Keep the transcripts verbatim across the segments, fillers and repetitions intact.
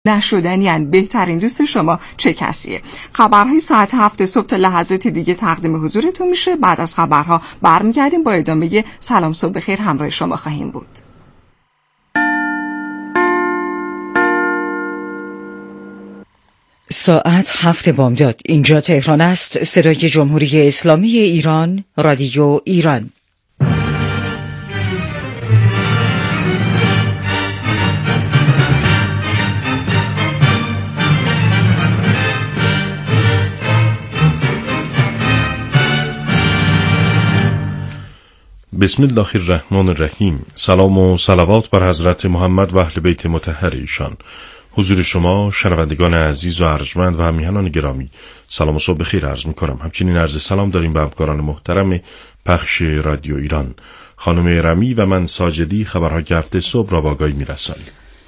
نشدنی‌اند. بهترین دوست شما چه کسیه؟ خبرهای ساعت هفت صبح تا لحظات دیگه تقدیم حضورتون میشه. بعد از خبرها برمیگردیم با ادامه سلام صبح بخیر همراه شما خواهیم بود. ساعت هفت بامداد. اینجا تهران است. صدای جمهوری اسلامی ایران، رادیو ایران. بسم الله الرحمن الرحیم. سلام و صلوات بر حضرت محمد و اهل بیت مطهر ایشان. حضور شما شنوندگان عزیز و ارجمند و همیهنان گرامی، سلام و صبح بخیر عرض می‌کنم. همچنین عرض سلام داریم به همکاران محترم پخش رادیو ایران. خانم رمی و من ساجدی خبرهای هفته صبح را با آگاهی می‌رسانیم.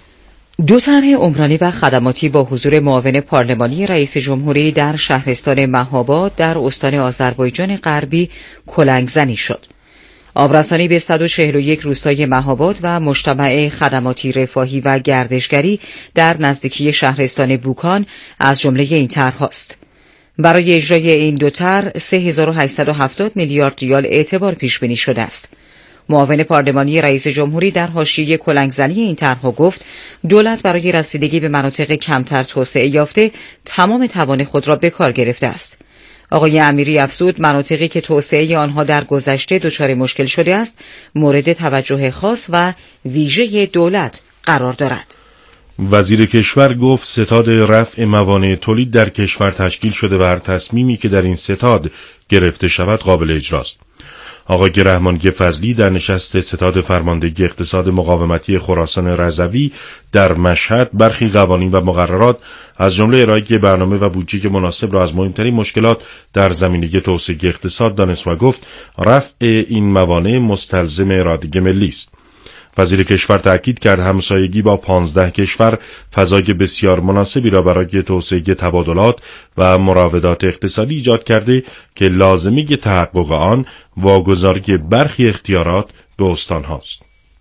دو طرح عمرانی و خدماتی با حضور معاون پارلمانی رئیس جمهوری در شهرستان مهاباد در استان آذربایجان غربی کلنگزنی شد. آبرسانی به صد و چهل و یک روستای مهاباد و مجتمع خدماتی رفاهی و گردشگری در نزدیکی شهرستان بوکان از جمله این طرح‌هاست. برای اجرای این دو طرح سه هزار و هشتصد و هفتاد میلیارد ریال اعتبار پیش بینی شده است. معاون پارلمانی رئیس جمهوری در حاشیه کلنگزنی این طرح‌ها گفت دولت برای رسیدگی به مناطق کمتر توسعه یافته تمام توان خود را به کار گرفته است. آقای امیری افزود مناطقی که توسعه آنها در گذشته دچار مشکل شده است مورد توجه خاص و ویژه دولت قرار دارد. وزیر کشور گفت ستاد رفع موانع تولید در کشور تشکیل شده و هر تصمیمی که در این ستاد گرفته شود قابل اجراست. آقای رحمان فضلی در نشست ستاد فرماندهی اقتصاد مقاومتی خراسان رضوی در مشهد برخی قوانین و مقررات از جمله ارائه برنامه و بودجه مناسب را از مهمترین مشکلات در زمینه توسعه اقتصاد دانست و گفت رفع این موانع مستلزم اراده ملی است. وزیر کشور تأکید کرد همسایگی با پانزده کشور فضای بسیار مناسبی را برای توسعه تبادلات و مراودات اقتصادی ایجاد کرده که لازمه تحقق آن واگذاری برخی اختیارات به استان هاست.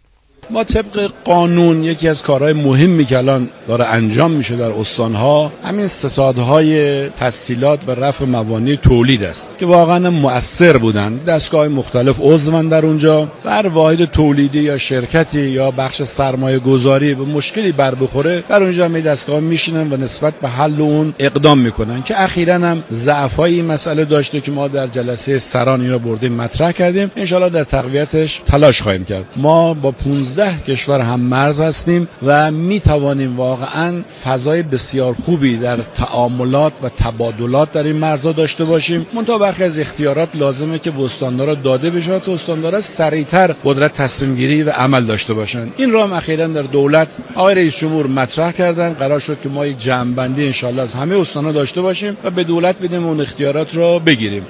ما طبق قانون یکی از کارهای مهمی که الان داره انجام میشه در استانها همین ستادهای تسهیلات و رفع موانع تولید است که واقعا مؤثر بودن. دستگاه مختلف عضوان در اونجا و هر واحد تولیدی یا شرکتی یا بخش سرمایه گذاری به مشکلی بر بخوره در اونجا می دستگاه میشینن و نسبت به حل اون اقدام میکنن که اخیراً هم ضعفای این مسئله داشته که ما در جلسه سران اینو بردیم مطرح کردیم. ان شاءالله در تقویتش تلاش خواهیم کرد. ما با پانزده کشور هم مرز هستیم و می توانیم واقعا فضای بسیار خوبی در تعاملات و تبادلات در این مرزها داشته باشیم. منتها برخی از اختیارات لازمه که به استاندارا داده بشه تا استاندارا سریعتر قدرت تصمیم گیری و عمل داشته باشن. این را هم اخیراً در دولت آقای رئیس جمهور مطرح کردن. قرار شد که ما یک جمع‌بندی ان شاءالله از همه استان‌ها داشته باشیم و به دولت بدیم اون اختیارات را بگیریم.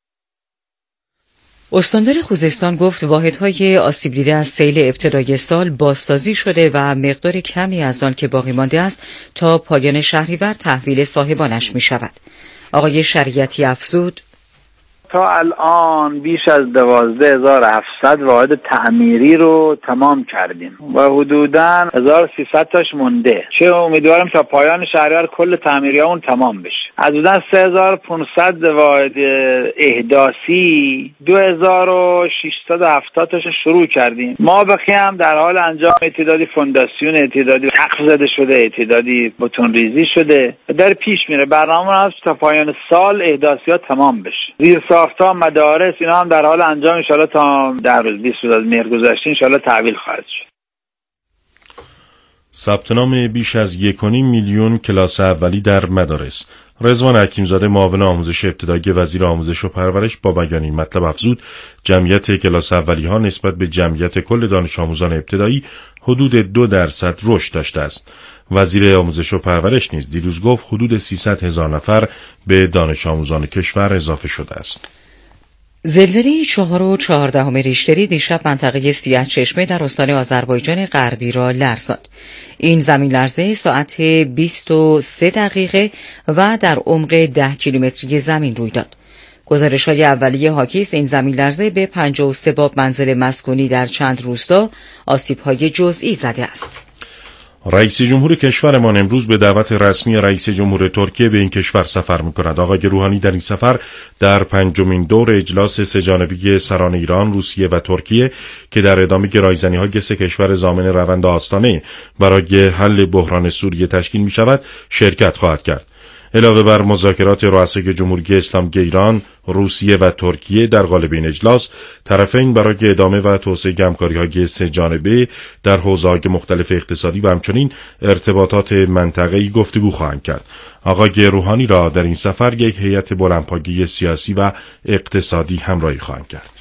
استاندار خوزستان گفت واحدهای آسیب دیده از سیل ابتدای سال بازسازی شده و مقدار کمی از آن که باقی مانده است تا پایان شهریور تحویل صاحبانش می شود. آقای شریعتی افزود تا الان بیش از دوازده هزار و هفتصد واحد تعمیری رو تمام کردیم و حدوداً هزار و سیصد تاش مونده. چه امیدوارم تا پایان شهریور کل تعمیری اون تمام بشه. از حدوداً سه هزار و پانصد واحد احداثی دو هزار و ششصد و هفتاد تاش شروع کردیم. ما بخی هم در حال انجام تعدادی فونداسیون، تعدادی سقف زده شده، تعدادی بتون ریزی شده و در پیش میره. برنامه هست تا پایان سال احداثیات تمام بشه. زیر ساخت‌ها، مدارس اینا هم در حال انجام ان شاءالله تا ده روز بیست روز از مهر گذشته ان شاءالله تحویل خواهد شد. ثبت نام بیش از یک و نیم میلیون کلاس اولی در مدارس. رضوان حکیمزاده معاون آموزش ابتدایی وزیر آموزش و پرورش با بیان این مطلب افزود جمعیت کلاس اولی ها نسبت به جمعیت کل دانش آموزان ابتدایی حدود دو درصد رشد داشته است. وزیر آموزش و پرورش نیز دیروز گفت حدود سیصد هزار نفر به دانش آموزان کشور اضافه شده است. زلزله چهار و چهاردهم ریشتری دیشب منطقه سیاه چشمه در استان آذربایجان غربی را لرزاند. این زمین لرزه ساعت بیست و سه دقیقه و در عمق ده کیلومتری زمین روی داد. گزارش‌های اولیه حاکی است این زمین لرزه به پنجاه و سه باب منزل مسکونی در چند روستا آسیب‌های جزئی زده است. رئیس جمهور کشورمان امروز به دعوت رسمی رئیس جمهور ترکیه به این کشور سفر می‌کند. آقای روحانی در این سفر در پنجمین دور اجلاس سه‌جانبه سران ایران، روسیه و ترکیه که در ادامه گرایزنی‌های سه کشور ضامن روند آستانه برای حل بحران سوریه تشکیل می‌شود شرکت خواهد کرد. علاوه بر مذاکرات رؤسای جمهوری اسلامی ایران، روسیه و ترکیه در قالب این اجلاس، طرفین برای ادامه و توسعه همکاری‌های سه‌جانبه در حوزه‌های مختلف اقتصادی و همچنین ارتباطات منطقه‌ای گفتگو خواهند کرد. آقای روحانی را در این سفر یک هیئت بلندپایه سیاسی و اقتصادی همراهی خواهند کرد.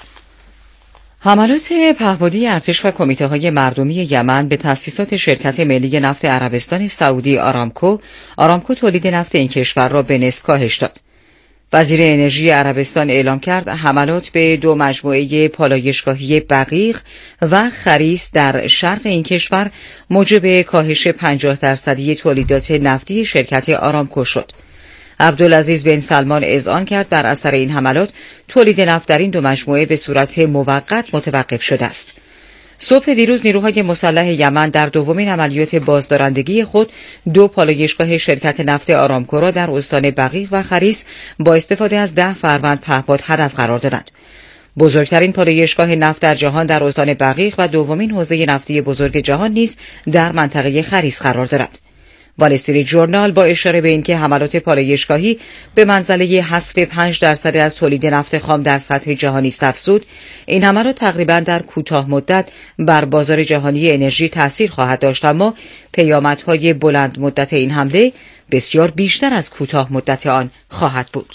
حملات پهپادی ارتش و کمیته‌های مردمی یمن به تأسیسات شرکت ملی نفت عربستان سعودی آرامکو، آرامکو تولید نفت این کشور را به نصف کاهش داد. وزیر انرژی عربستان اعلام کرد حملات به دو مجموعه پالایشگاهی بقیق و خریس در شرق این کشور موجب کاهش پنجاه درصدی تولیدات نفتی شرکت آرامکو شد. عبدالعزیز بن سلمان اذعان کرد بر اثر این حملات تولید نفت در این دو مجموعه به صورت موقت متوقف شده است. صبح دیروز نیروهای مسلح یمن در دومین عملیات بازدارندگی خود دو پالایشگاه شرکت نفت آرامکو را در استان بقیق و خریس با استفاده از ده فروند پهپاد هدف قرار دادند. بزرگترین پالایشگاه نفت در جهان در استان بقیق و دومین حوزه نفتی بزرگ جهان نیز در منطقه خریس قرار دارد. وال استریت ژورنال با اشاره به اینکه حملات پالایشگاهی به منزله حذف پنج درصد از تولید نفت خام در سطح جهانی است افزود، این حملات تقریبا در کوتاه مدت بر بازار جهانی انرژی تأثیر خواهد داشت، اما پیامدهای بلند مدت این حمله بسیار بیشتر از کوتاه مدت آن خواهد بود.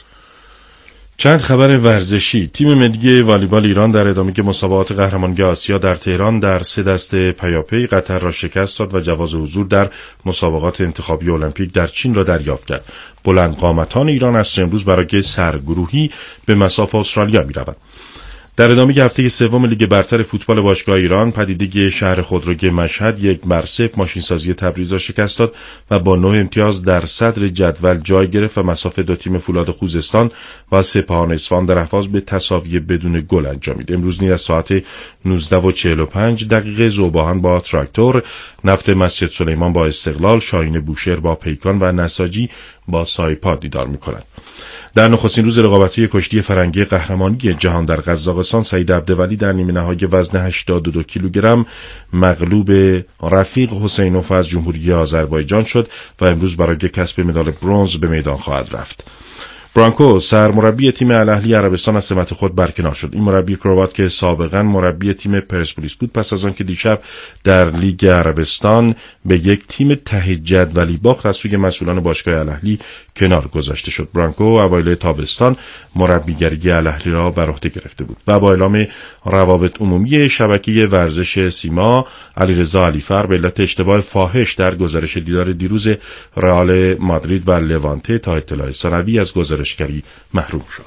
چند خبر ورزشی. تیم ملی والیبال ایران در ادامه مسابقات قهرمانی آسیا در تهران در سه دست پیاپی قطر را شکست داد و جواز حضور در مسابقات انتخابی المپیک در چین را دریافت کرد. بلند قامتان ایران از امروز برای سرگروهی به مصاف استرالیا می‌روند. در ادامه هفته سوم لیگ برتر فوتبال باشگاه ایران، پدیده شهر خودروی مشهد یک بر صفر ماشینسازی تبریز را شکست داد و با نه امتیاز در صدر جدول جای گرفت و مصاف دو تیم فولاد خوزستان و سپاهان اصفهان در حفاظ به تساوی بدون گل انجامید. امروز نیز از ساعت نوزده و چهل و پنج دقیقه ذوباهن با تراکتور، نفت مسجد سلیمان با استقلال، شاهین بوشهر با پیکان و نساجی با سایپا دیدار می‌کنند. در نخستین روز رقابت‌های کشتی فرنگی قهرمانی جهان در قزاقستان، سعید عبدولی در نیمه نهایی وزن هشتاد و دو کیلوگرم مغلوب رفیق حسینوف از جمهوری آذربایجان شد و امروز برای کسب مدال برنز به میدان خواهد رفت. برانکو سرمربی تیم الاهلی عربستان از سمت خود برکنار شد. این مربی کروات که سابقاً مربی تیم پرسپولیس بود، پس از آن که دیشب در لیگ عربستان به یک تیم ته جدولی باخت از سوی مسئولان باشگاه الاهلی کنار گذاشته شد. برانکو اوایل تابستان مربیگری الاهلی را بر عهده گرفته بود و با اعلام روابط عمومی شبکه ورزش سیما، علیرضا علیفر به علت اشتباه فاحش در گزارش دیدار دیروز رئال مادرید و لوانته تا اطلاع ثانوی از گزارشگری محروم شد.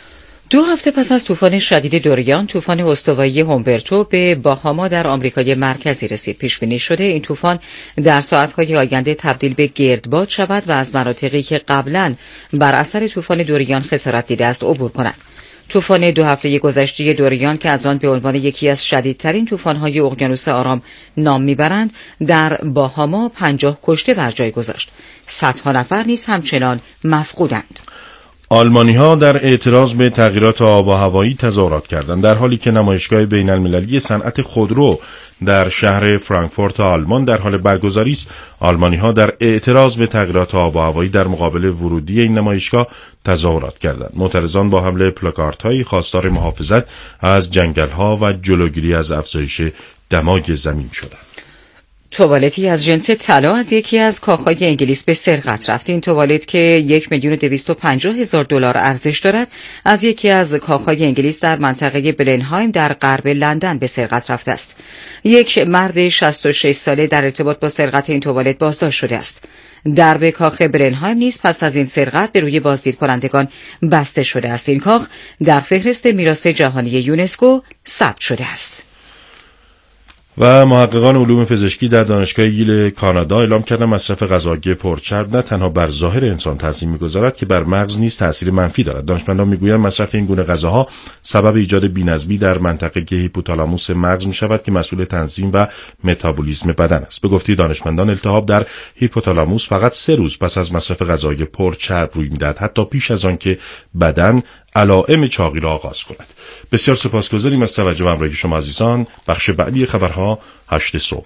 دو هفته پس از طوفان شدید دوریان، طوفان استوایی هومبرتو به باهاما در آمریکای مرکزی رسید. پیش بینی شده این طوفان در ساعت‌های آینده تبدیل به گردباد شود و از مناطقی که قبلاً بر اثر طوفان دوریان خسارت دیده است عبور کند. طوفان دو هفته گذشته دوریان که از آن به عنوان یکی از شدیدترین طوفان‌های اقیانوس آرام نام میبرند، در باهاما پنجاه کشته بر جای گذاشت. صدها نفر نیز همچنان مفقودند. آلمانی‌ها در اعتراض به تغییرات آب و هوایی تظاهرات کردند، در حالی که نمایشگاه بین‌المللی صنعت خودرو در شهر فرانکفورت آلمان در حال برگزاری است. آلمانی‌ها در اعتراض به تغییرات آب و هوایی در مقابل ورودی این نمایشگاه تظاهرات کردند. معترضان با حمله پلاکاردهایی خواستار محافظت از جنگل‌ها و جلوگیری از افزایش دمای زمین شدند. توالتی از جنس طلا از یکی از کاخهای انگلیس به سرقت رفت. این توالت که یک میلیون و دویست و پنجاه هزار دلار ارزش دارد، از یکی از کاخهای انگلیس در منطقه بلنهایم در غرب لندن به سرقت رفته است. یک مرد شصت و شش ساله در ارتباط با سرقت این توالت بازداشت شده است. درب کاخ بلنهایم نیز پس از این سرقت به روی بازدید کنندگان بسته شده است. این کاخ در فهرست میراث جهانی یونسکو ثبت شده است. و محققان علوم پزشکی در دانشگاه ییل کانادا اعلام کردن مصرف غذاهای پرچرب نه تنها بر ظاهر انسان تاثیر می‌گذارد که بر مغز نیز تاثیر منفی دارد. دانشمندان می‌گویند مصرف این گونه غذاها سبب ایجاد بی‌نظمی در منطقه هیپوتالاموس مغز می‌شود که مسئول تنظیم و متابولیسم بدن است. به گفته دانشمندان التهاب در هیپوتالاموس فقط سه روز پس از مصرف غذای پرچرب روی می‌دهد، حتی پیش از آن که بدن علائم چاقی را آغاز کند. بسیار سپاسگزاریم از توجه و همراهی شما عزیزان. بخش بعدی خبرها هشت صبح.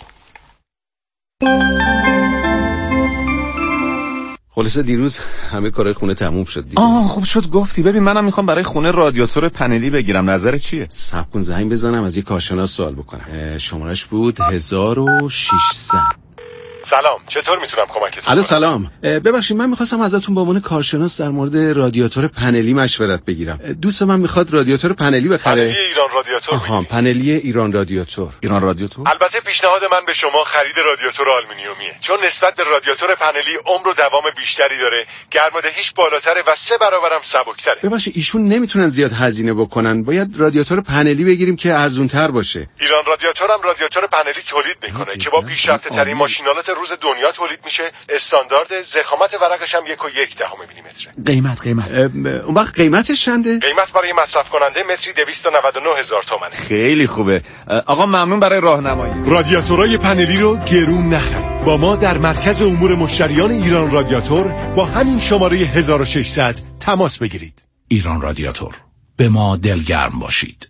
خلاصه دیروز همه کارهای خونه تموم شد دیگه. آه خوب شد گفتی. ببین منم میخوام برای خونه رادیاتور پنلی بگیرم، نظر چیه؟ صبر کن زنگ بزنم از یه کارشناس سوال بکنم. شمارش بود هزار و ششصد. سلام، چطور میتونم کمکتون کنم؟ الو سلام، ببخشید من میخواستم ازتون به عنوان کارشناس در مورد رادیاتور پنلی مشورت بگیرم. دوست من میخواد رادیاتور پنلی بخره. پنلی ایران رادیاتور. آها، پنلی ایران رادیاتور. ایران رادیاتور. البته پیشنهاد من به شما خرید رادیاتور آلومینیومیه، چون نسبت به رادیاتور پنلی عمر و دوام بیشتری داره، گرمادهیش بالاتره و سه برابرم سبکتره. ببخشید ایشون نمیتونن زیاد هزینه بکنن، باید رادیاتور پنلی بگیریم که ارزان‌تر باشه. ایران رادیاتور هم رادیاتور پنلی تولید میکنه که با پیشرفته ترین ماشینالات روز دنیا تولید میشه. استاندارد ضخامت ورقش هم یک و یک دهم میلیمتره. قیمت قیمت اون وقت قیمتش چنده؟ قیمت برای مصرف کننده متری دویست و نود و نه هزار تومانه. خیلی خوبه. آقا ممنون برای راهنمایی. رادیاتورهای پنلی رو گرون نخرید. با ما در مرکز امور مشتریان ایران رادیاتور با همین شماره هزار و ششصد تماس بگیرید. ایران رادیاتور، به ما دلگرم باشید.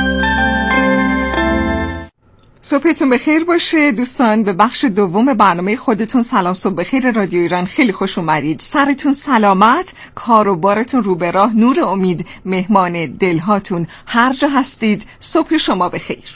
صبحتون بخیر باشه دوستان. به بخش دوم برنامه خودتون سلام صبح بخیر رادیو ایران خیلی خوش اومدید. سرتون سلامت، کار و بارتون رو به راه، نور امید مهمان دلهاتون. هر جا هستید صبح شما بخیر.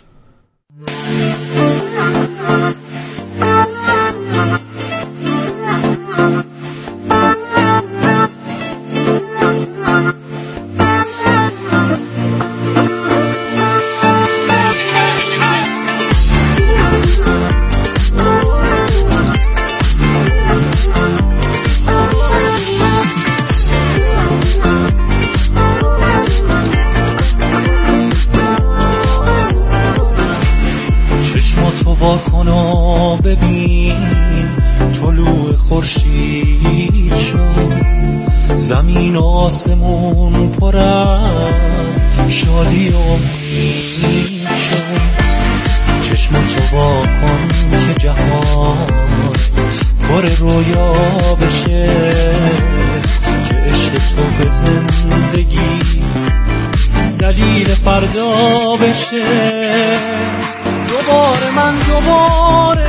واکن و ببین طلوع خورشید شد، زمین و آسمون پر از شادی و امید شد. چشمتو واکن که جهان پر رویا بشه، که عشق تو به زندگی دلیل فردا بشه. دوباره من دوباره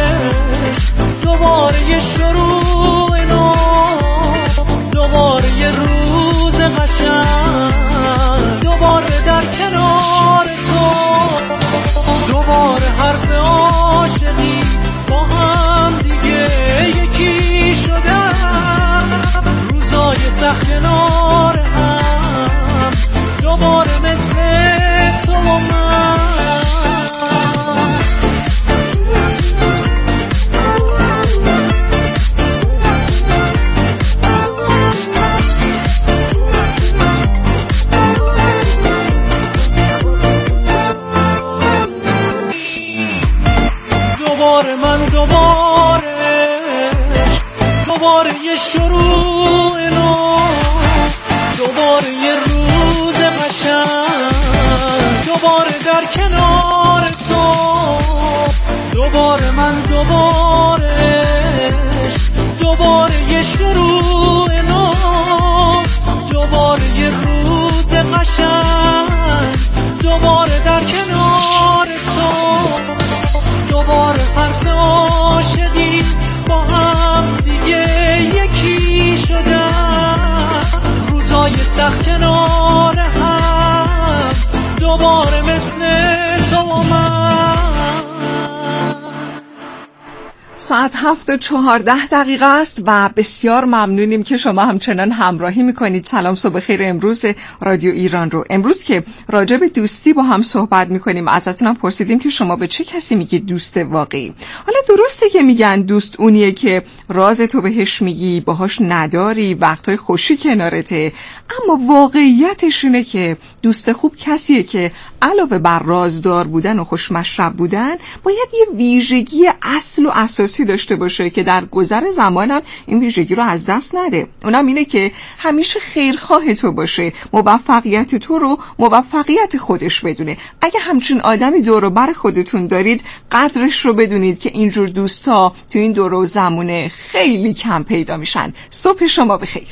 دوباره یه شروع نو، دوباره یه روز قشنگ، دوباره در کنار تو، دوباره حرف عاشقی با هم دیگه یکی شدن. روزای سخت کنار هم، دوباره مثل تو و من. دوباره من دوباره دوباره یه شروع نو، دوباره یه روز قشنگ، دوباره در کنار تو، دوباره من دوباره دوباره یه شروع نو، دوباره یه روز قشنگ، دوباره در کنار تو، دوباره حرف عاشقی با هم دیگه یکی شدن. روزای سخت کنار هم، دوباره مثل تو و من. ساعت هفت و چهارده دقیقه است و بسیار ممنونیم که شما همچنان همراهی میکنید. سلام صبح خیر امروز رادیو ایران رو. امروز که راجع به دوستی با هم صحبت میکنیم، ازتونم پرسیدیم که شما به چه کسی میگید دوست واقعی؟ حالا درسته که میگن دوست اونیه که راز تو بهش میگی، باهاش نداری، وقتای خوشی کنارته، اما واقعیتش اینه که دوست خوب کسیه که علاوه بر رازدار بودن و خوشمشرب بودن باید یه ویژگی اصل و اساسی داشته باشه که در گذر زمان هم این ویژگی رو از دست نده. اونم اینه که همیشه خیرخواه تو باشه، موفقیت تو رو موفقیت خودش بدونه. اگه همچین آدمی دور و بر خودتون دارید، قدرش رو بدونید که اینجور دوستا تو این دور و زمونه خیلی کم پیدا میشن. صبح شما بخیر.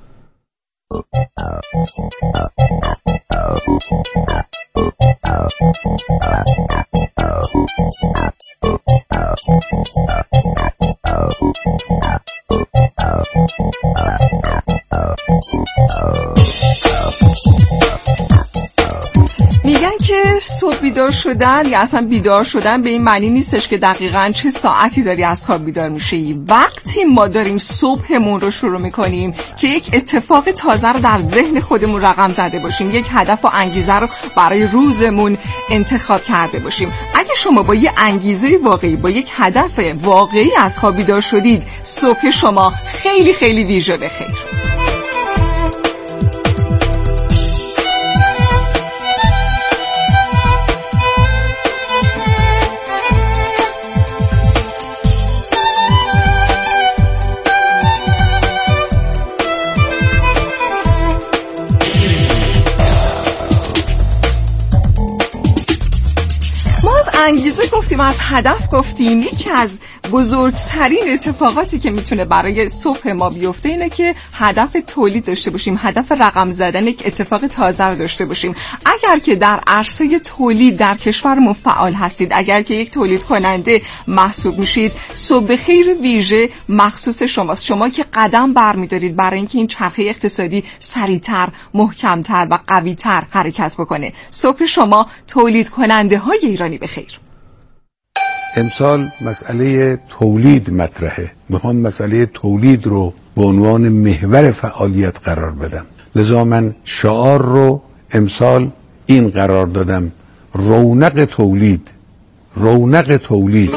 میگن که صبح بیدار شدن یا اصلا بیدار شدن به این معنی نیستش که دقیقاً چه ساعتی داری از خواب بیدار میشی. وقتی ما داریم صبحمون رو شروع میکنیم که یک اتفاق تازه رو در ذهن خودمون رقم زده باشیم، یک هدف و انگیزه رو برای روزمون انتخاب کرده باشیم. اگه شما با یه انگیزه واقعی، با یک هدف واقعی از خواب بیدار شدید، صبح شما خیلی خیلی ویژه بخیر. انگیزه گفتیم، از هدف گفتیم. یکی از بزرگترین اتفاقاتی که میتونه برای صبح ما بیفته اینه که هدف تولید داشته باشیم، هدف رقم زدن یک اتفاق تازه رو داشته باشیم. اگر که در عرصه تولید در کشورمون فعال هستید، اگر که یک تولید کننده محسوب میشید، صبح خیر ویژه مخصوص شماست. شما که قدم برمیدارید برای اینکه این چرخه اقتصادی سریعتر، محکمتر و قویتر حرکت بکنه. صبح شما تولید کننده های ایرانی بخیر. امسال مسئله تولید مطرحه. میخوام مسئله تولید رو به عنوان محور فعالیت قرار بدم. لذا من شعار رو امسال این قرار دادم: رونق تولید. رونق تولید.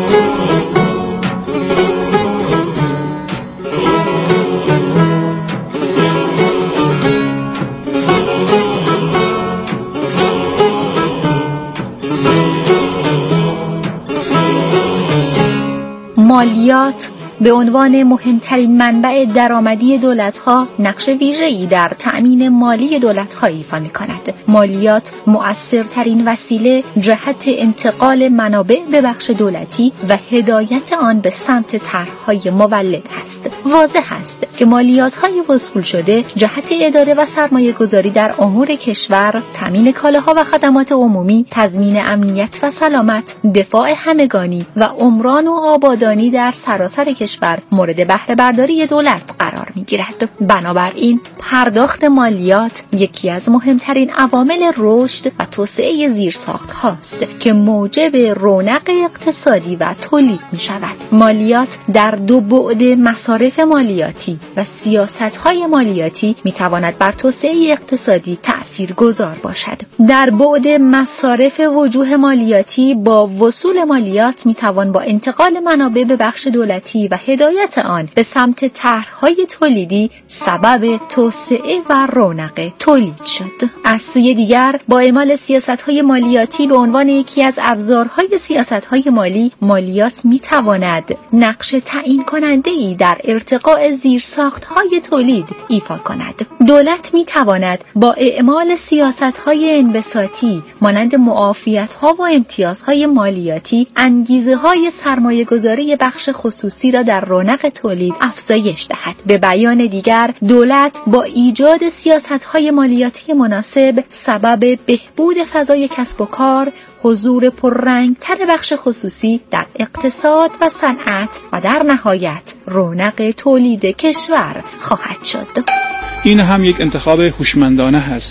مالیات به عنوان مهمترین منبع درآمدی دولت‌ها نقش ویژه‌ای در تأمین مالی دولت‌ها ایفا می‌کند. مالیات مؤثرترین وسیله جهت انتقال منابع به بخش دولتی و هدایت آن به سمت طرح‌های مولد است. واضح است که مالیات‌های وصول شده جهت اداره و سرمایه‌گذاری در امور کشور، تأمین کالاها و خدمات عمومی، تضمین امنیت و سلامت، دفاع همگانی و عمران و آبادانی در سراسر کشور مورد بهره برداری دولت قرار می‌گیرد. بنابراین پرداخت مالیات یکی از مهمترین عوامل رشد و توسعه زیرساخت‌هاست که موجب رونق اقتصادی و تولید می‌شود. مالیات در دو بعد مصارف مالیاتی و سیاست‌های مالیاتی می‌تواند بر توسعه اقتصادی تأثیرگذار باشد. در بعد مصارف وجوه مالیاتی با وصول مالیات می‌توان با انتقال منابع به بخش دولتی و هدایت آن به سمت طرح‌های تولیدی سبب توسعه و رونق تولید شد. از سوی دیگر با اعمال سیاست‌های مالیاتی به عنوان یکی از ابزارهای سیاست‌های مالی، مالیات می‌تواند نقش تعیین کننده‌ای در ارتقاء زیرساخت‌های تولید ایفا کند. دولت می‌تواند با اعمال سیاست‌های انبساطی مانند معافیت‌ها و امتیازهای مالیاتی انگیزه‌های سرمایه‌گذاری بخش خصوصی را در رونق تولید افزایش دهد. به بیان دیگر، دولت با ایجاد سیاست‌های مالیاتی مناسب سبب بهبود فضای کسب و کار، حضور پررنگ‌تر بخش خصوصی در اقتصاد و صنعت و در نهایت رونق تولید کشور خواهد شد. این هم یک انتخاب هوشمندانه هست.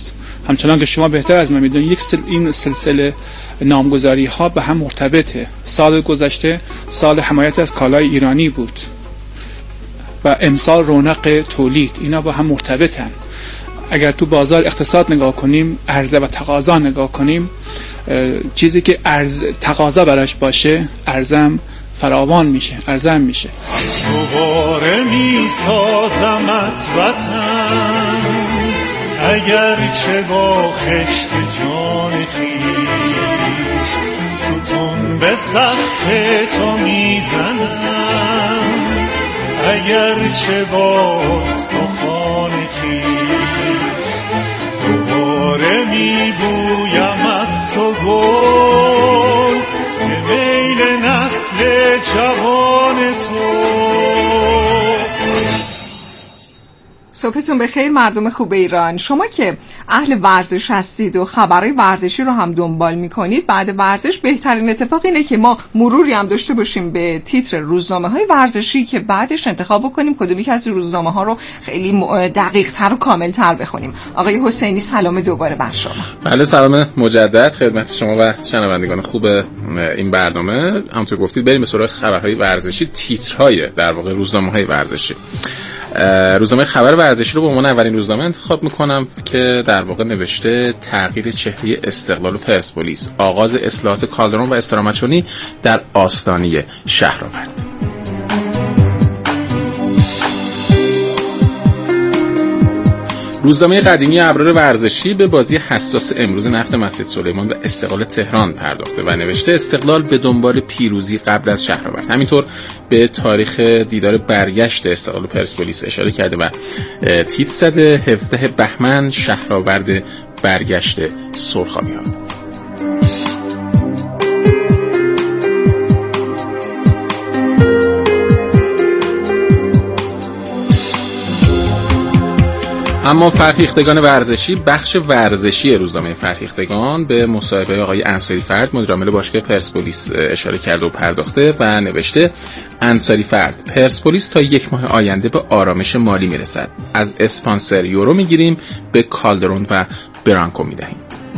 همچنان که شما بهتر از من میدونید یک سل این سلسله نامگذاری ها به هم مرتبطه. سال گذشته سال حمایت از کالای ایرانی بود و امسال رونق تولید، اینا با هم مرتبطن. اگر تو بازار اقتصاد نگاه کنیم، عرضه و تقاضا نگاه کنیم، چیزی که عرض تقاضا براش باشه عرضم فراوان میشه، عرضم میشه. دوباره میسازمت وطن، اگرچه با خشت جان خویش ستون به سقف تو میزنم، اگرچه با استخوان خویش دوباره میبویم از تو گل به میل نسل جوان تو. صبحتون بخیر مردم خوب ایران. شما که اهل ورزش هستید و خبرهای ورزشی رو هم دنبال میکنید، بعد ورزش بهترین اتفاق اینه که ما مروری هم داشته باشیم به تیتر روزنامه های ورزشی که بعدش انتخاب بکنیم کدومی که از روزنامه ها رو خیلی دقیق تر و کامل تر بخونیم. آقای حسینی سلام دوباره بر شما. بله سلام مجدد خدمت شما و شنوندگان خوب این برنامه. همونطور گفتید بریم به سراغ خبرهای ورزشی، تیترهای در واقع روزنامه های ورزشی. روزنامه خبر ورزشی رو به عنوان اولین روزنامه انتخاب میکنم که در واقع نوشته تغییر چهره استقلال و پرسپولیس، آغاز اصلاحات کالدرون و استراماچونی در آستانه شهرآورد. روزنامه قدیمی ابرار ورزشی به بازی حساس امروز نفت مسجد سلیمان و استقلال تهران پرداخته و نوشته استقلال به دنبال پیروزی قبل از شهرآورد. همینطور به تاریخ دیدار برگشت استقلال و پرسپولیس اشاره کرده و تیتر زده هفدهم بهمن شهرآورد برگشت سرخابی‌ها. اما فرهیختگان ورزشی، بخش ورزشی روزنامه فرهیختگان به مصاحبه آقای انصاری فرد مدیر عامل باشگاه پرسپولیس اشاره کرده و پرداخته و نوشته انصاری فرد پرسپولیس تا یک ماه آینده به آرامش مالی میرسد. از اسپانسر یورو میگیریم به کالدرون و برانکو میدهیم.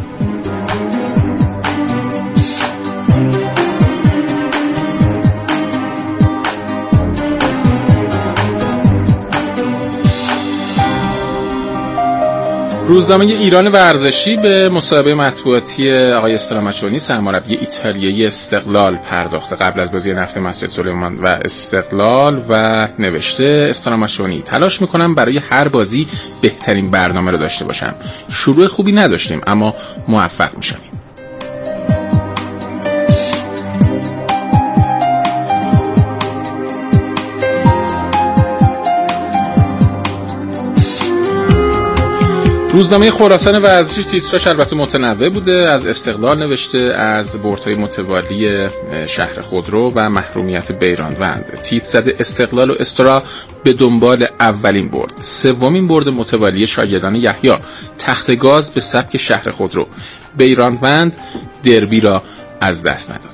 روزنامه ایران ورزشی به مصاحبه مطبوعاتی آقای استراماچونی سرمربی ایتالیایی استقلال پرداخته قبل از بازی نفت مسجد سلیمان و استقلال و نوشته استراماچونی تلاش میکنم برای هر بازی بهترین برنامه رو داشته باشم. شروع خوبی نداشتیم اما موفق میشیم. روزنامه خراسان ورزشی تیتراش البته متنوع بوده. از استقلال نوشته از بردهای متوالی شهر خودرو و محرومیت بیرانوند. تیتر زده استقلال و استرا به دنبال اولین برد، سومین برد متوالی شاگردان یحیی، تخت گاز به سبک شهر خودرو، بیرانوند دربی را از دست نداد.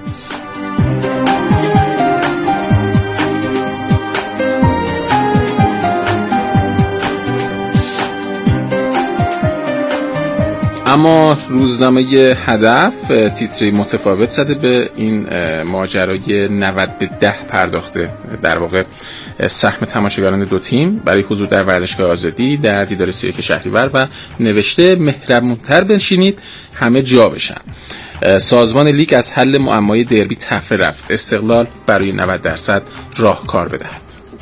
اما روزنامه هدف تیتری متفاوت زده به این ماجرای نود به ده پرداخته، در واقع سهم تماشاگران دو تیم برای حضور در ورزشگاه آزادی در دیدار سی و یک شهریور و نوشته مهربون‌تر بنشینید همه جا بشن. سازمان لیگ از حل معمای دربی تفره رفت، استقلال برای نود درصد راهکار بدهد.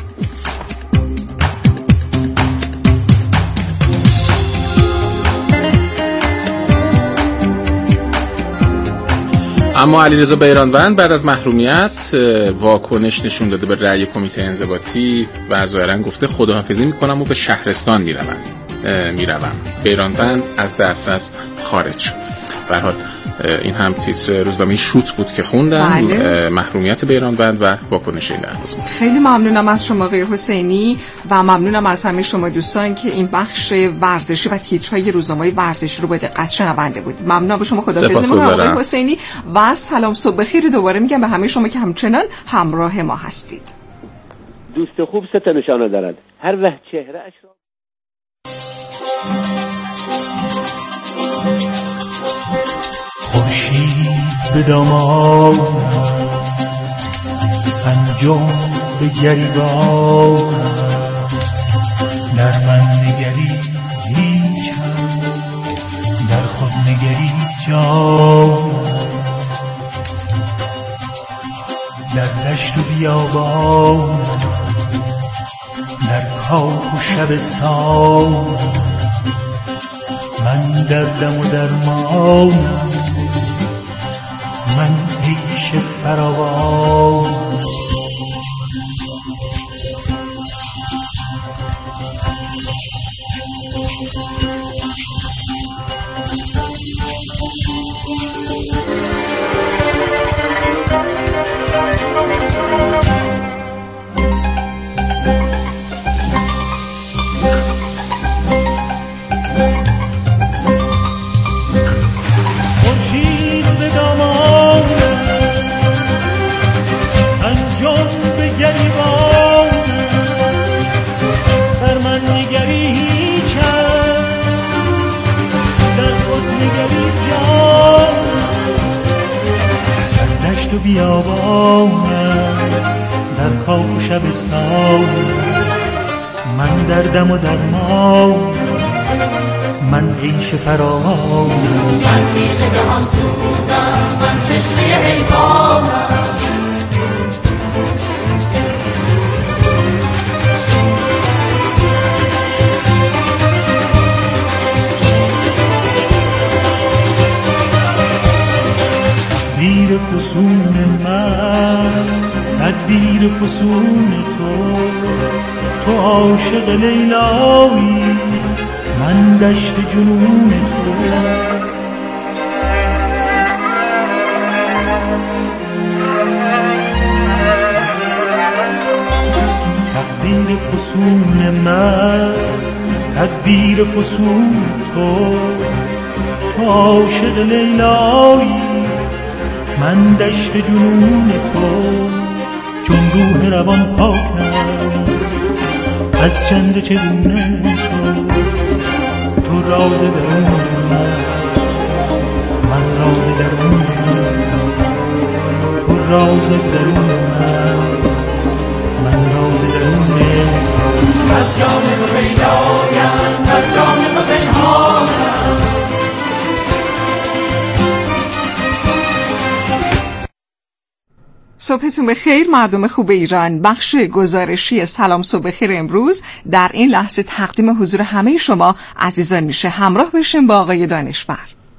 اما علیرضا بیرانوند بعد از محرومیت واکنش نشون داده به رأی کمیته انضباطی و ظاهرا گفته خداحافظی میکنم و به شهرستان میروم میروم بیرانوند از دسترس خارج شد. به هر حال این هم تیتر روزنامه شوت بود که خوندم. بله. محرومیت بیرانوند و واکنش این درخواست. خیلی ممنونم از شما آقای حسینی و ممنونم از همه شما دوستان که این بخش ورزشی و تیترهای روزنامه ورزشی رو با دقت شنونده بود. ممنونم به شما، خداحافظی می‌کنم آقای حسینی و سلام صبح بخیر دوباره میگم به همه شما که همچنان همراه ما هستید. دوست خوب سه تا نشانه دارد. هر وقت چهره اش را خورشید به دامانم انجام به گریبانم در من نگری هیچم در خود نگری جانم در دشت و بیابانم در کاخ و شبستانم من دردم و درمانم من عیش فراوانم تو بیابانم در کاخ و شبستانم من دردم و درمانم من عیش فراوانم من تیغ جهان سوزم من چشمه حیوانم تدبیر فسون من تدبیر فسون تو تو عاشق لیلایی من دشت جنون تو تدبیر فسون من تدبیر فسون تو تو عاشق لیلایی من دشت جنون تو چون روح روان پاکم از چند چگونه تو تو راز درون من من راز درون تو راز درون من من راز درون تو از جان تو پیدایم در جان تو پنهانم صبحتون بخیر مردم خوب ایران. بخش گزارشی سلام صبح خیر امروز در این لحظه تقدیم حضور همه شما عزیزان میشه. همراه بشیم با آقای دانشور.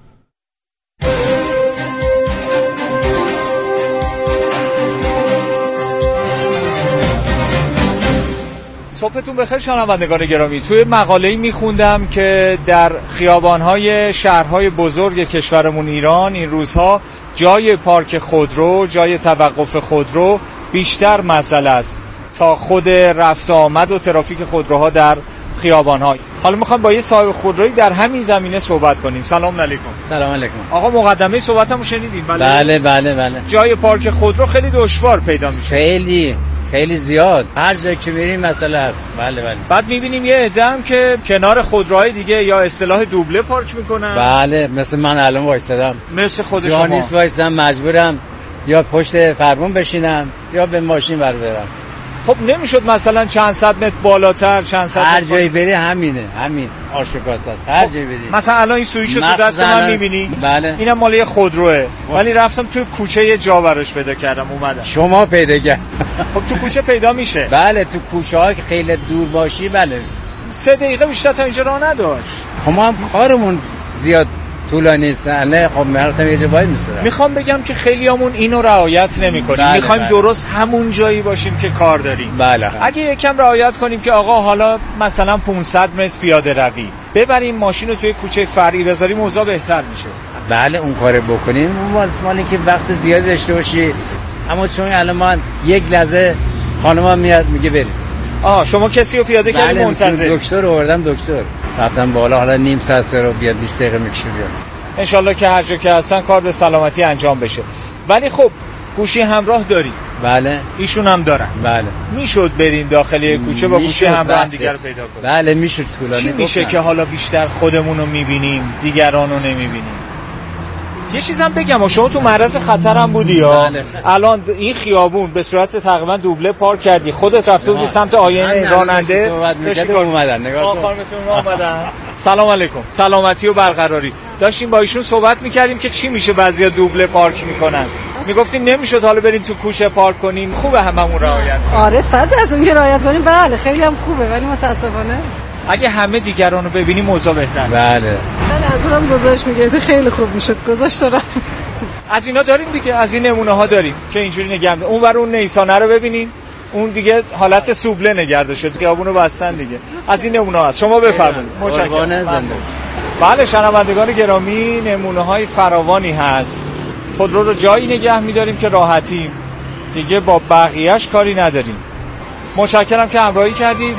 صبحتون بخیر شنوندگان گرامی. توی مقاله‌ای میخوندم که در خیابان‌های شهرهای بزرگ کشورمون ایران این روزها جای پارک خودرو، جای توقف خودرو بیشتر مسئله است تا خود رفت آمد و ترافیک خودروها در خیابان‌ها. حالا میخوام با یه صاحب خودرویی در همین زمینه صحبت کنیم. سلام علیکم. سلام علیکم. آقا مقدمه صحبتمو شنیدین؟ بله بله بله بله. جای پارک خودرو خیلی دشوار پیدا میشه. خیلی خیلی زیاد، هر جایی که میریم مسئله است. بله بله. بعد میبینیم یه عده‌ام که کنار خودروهای دیگه یا اصطلاح دوبله پارک میکنن. بله، مثل من الان وایسادم. مثل خود شما. جا نیست وایسادم، مجبورم یا پشت فرمون بشینم یا به ماشین ور برم. خب نمیشد مثلا چند صد متر بالاتر، چند صد هر جایی بری همینه، همین آشکارست است. هر جایی بری. مثلا الان این سویچو تو دست من میبینی؟ بله. اینم مال یه خودروه. ولی رفتم توی کوچه یه جا براش پیدا کردم اومدم. شما پیدا کرد. خب تو کوچه پیدا میشه. بله، تو کوچه‌ها که خیلی دور باشی بله. سه دقیقه بیشتر تا اینجا راه نداشت. خب ما هم کارمون زیاد طولانی است. نه خب مرتب یه جایی می‌سازم. میخوام بگم که خیلیامون اینو رعایت نمی‌کنیم. بله می‌خوایم بله. درست همون جایی باشیم که کار داریم. بله. اگه یکم رعایت کنیم که آقا حالا مثلا پانصد متر پیاده روی ببریم ماشین رو توی کوچه فرعی بذاریم اوضاع بهتر میشه. بله اون کارو بکنیم. اون مالی که وقت زیاد داشته باشی. اما چون الان ما یک لحظه خانمم میاد میگه بریم. آه شما کسی رو پیاده کردید بله منتظر؟ دکتر آوردم، دکتر رفتم بالا، حالا نیم ساعت سر رو بیاد بیست دقیقه میشه بیاد. انشالله که هر جا که هستن کار به سلامتی انجام بشه. ولی خب گوشی همراه داری؟ بله. ایشون هم دارن؟ بله. میشد بریم داخل کوچه با گوشی همراه هم دیگر رو پیدا کنیم؟ بله میشد. طولانی چی میشه بکنم. که حالا بیشتر خودمون رو میبینیم دیگران رو نمیبینیم؟ یه چیزم بگم، شما تو معرض خطر هم بودی ها. الان این خیابون به صورت تقریبا دوبله پارک کردی، خودت رفته بودی سمت آینه راننده اومدن. نگاه کن خانمتون اومدن. سلام علیکم، سلامتی و برقراری. داشتیم با ایشون صحبت میکردیم که چی میشه بعضیا دوبله پارک میکنن. میگفتیم نمیشد حالا بریم تو کوچه پارک کنیم. خوبه هممون رعایت کنیم. آره صد درصد که رعایت کنیم، بله خیلی هم خوبه، ولی متاسفانه اگه همه دیگرانو ببینیم اوضاع بهتره. بله من از اونم گذاشت میگرفت خیلی خوب میشد، گذاشت رو از اینا داریم دیگه، از این نمونه ها داریم که اینجوری نگم. اون ور اون نیسانه رو ببینین، اون دیگه حالت سوبله نگرده شد، خیابونو بستن دیگه. از این نمونه ها هست. شما بفرمایید. متشکرم. بله شنوندگان گرامی، نمونه های فراوانی هست. خودرو رو جایی نگه می‌داریم که راحتیم، دیگه با بقیه‌اش کاری نداریم. متشکرم که همراهی کردید.